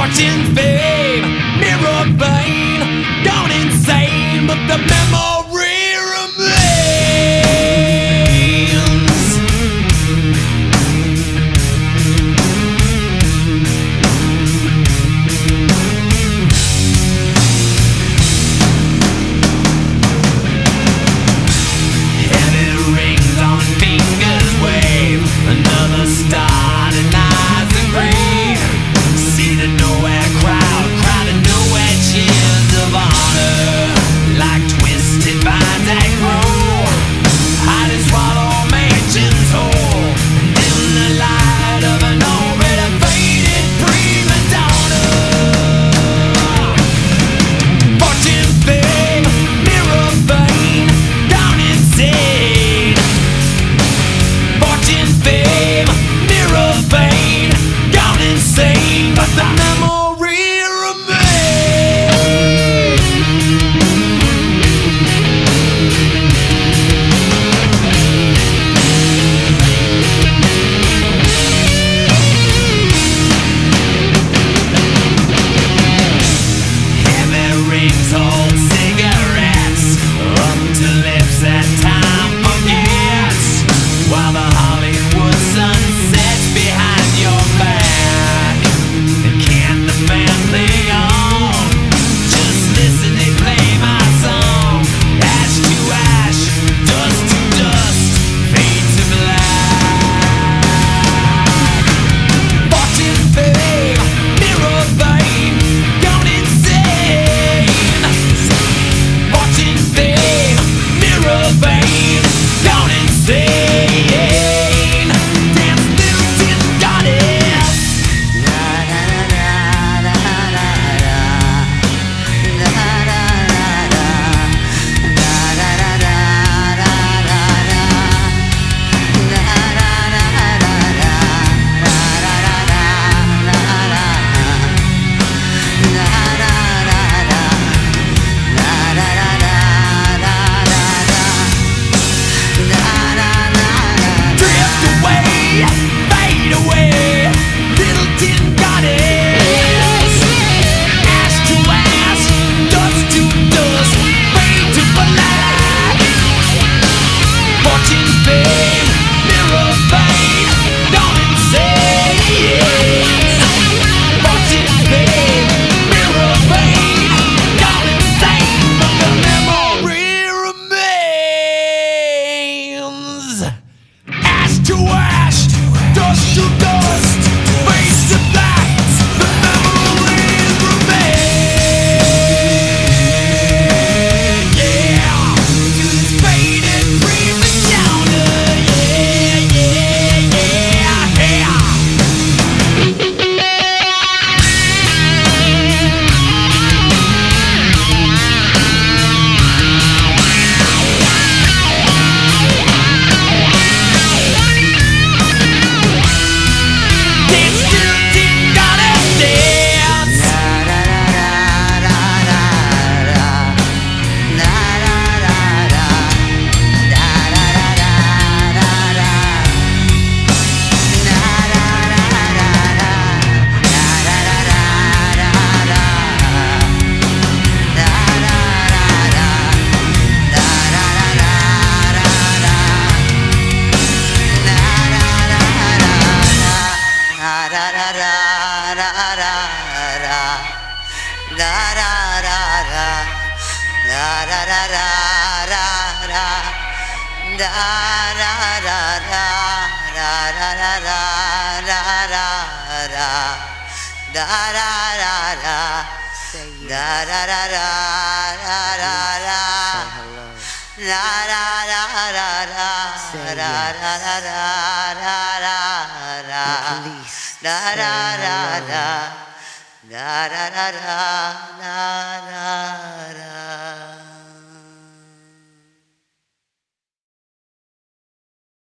Fortune, fame, mirror vein, gone insane, but the memory remains. Heavy rings on fingers wave, another star denies the grave. See the nowhere crowd, crowded nowhere cheers of honor, like twisted vines that grow, hide and swallow mansions whole, dim the light of an already faded prima donna. Fortune, fame, mirror vein, gone insane. Fortune, fame, mirror vein, gone insane, but the memory remains. Heavy rings hold cigarettes up to lips that time forgets, while the Hollywood sun sets behind your back. And can't the family on just listen, they play my song? Ash to ash, dust to dust, fade to black. Fortune, fame, mirror vein, gone insane. Fortune, fame, mirror vein, gone insane. Dance, little tin goddess. Drift away, fade away, little tin goddess. Ash to ash, dust to dust, fade to black. Fortune, fame, mirror vein, gone insane. Fortune, fame, mirror vein, gone insane, but the memory remains. Ash to ash, dust to dust, face to black, the memories remain. Yeah, to this faded prima donna. Yeah, yeah, yeah, yeah. Dance, little tin goddess, dance. Da da da da da da da da.